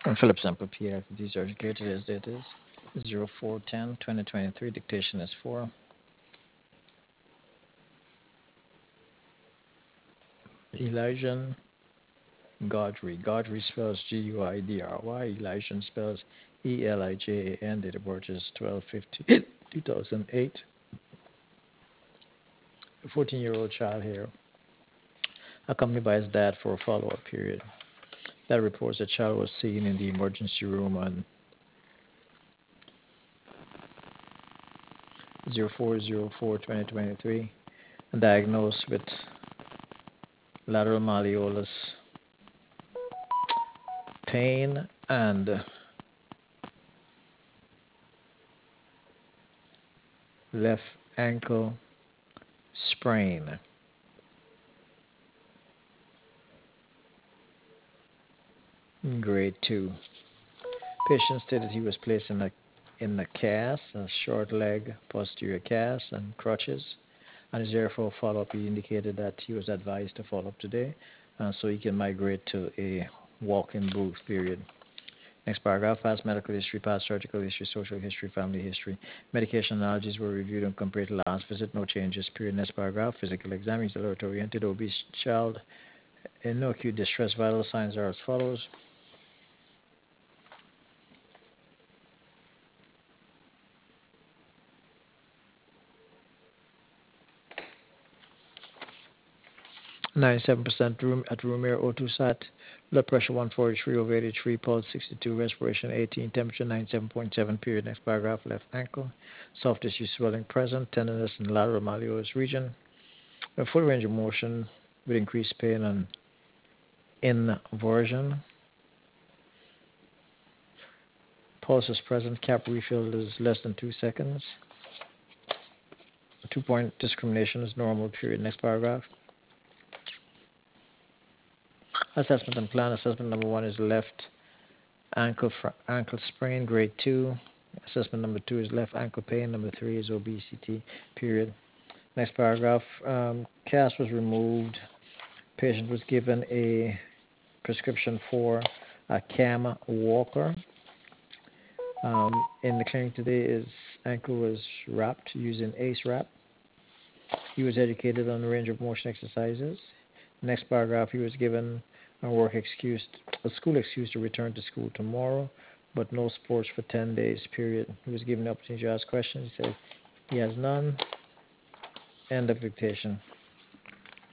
And Phillips and Papier, these are educated as it is. 0410-2023, dictation is 4. Elijah Godry. Godry spells Guidry. Elijah spells Elijah. Date of birth is 12/15/2008. A 14-year-old child here, accompanied by his dad for a follow-up period. That reports the child was seen in the emergency room on 04/04/2023 and diagnosed with lateral malleolus pain and left ankle sprain. Grade 2. Patient stated he was placed in a cast, a short leg posterior cast, and crutches. And is there for follow-up. He indicated that he was advised to follow up today, so he can migrate to a walk-in booth. Period. Next paragraph: past medical history, past surgical history, social history, family history. Medication analogies were reviewed and compared to last visit. No changes. Period. Next paragraph: physical exam. He's alert-oriented, obese child, in no acute distress. Vital signs are as follows: 97% room air, O2 sat, blood pressure 143 over 83, pulse 62, respiration 18, temperature 97.7. Period. Next paragraph: left ankle, soft tissue swelling present, tenderness in the lateral malleolus region, a full range of motion with increased pain and inversion. Pulse is present, cap refill is less than 2 seconds. 2-point discrimination is normal. Period. Next paragraph: assessment and plan. Assessment number 1 is left ankle sprain, grade 2. Assessment number 2 is left ankle pain. Number 3 is obesity. Period. Next paragraph: cast was removed. Patient was given a prescription for a CAM walker. In the clinic today, his ankle was wrapped using ACE wrap. He was educated on the range of motion exercises. Next paragraph: he was given a school excuse to return to school tomorrow, but no sports for 10 days. Period. He was given the opportunity to ask questions. He said he has none. End of dictation.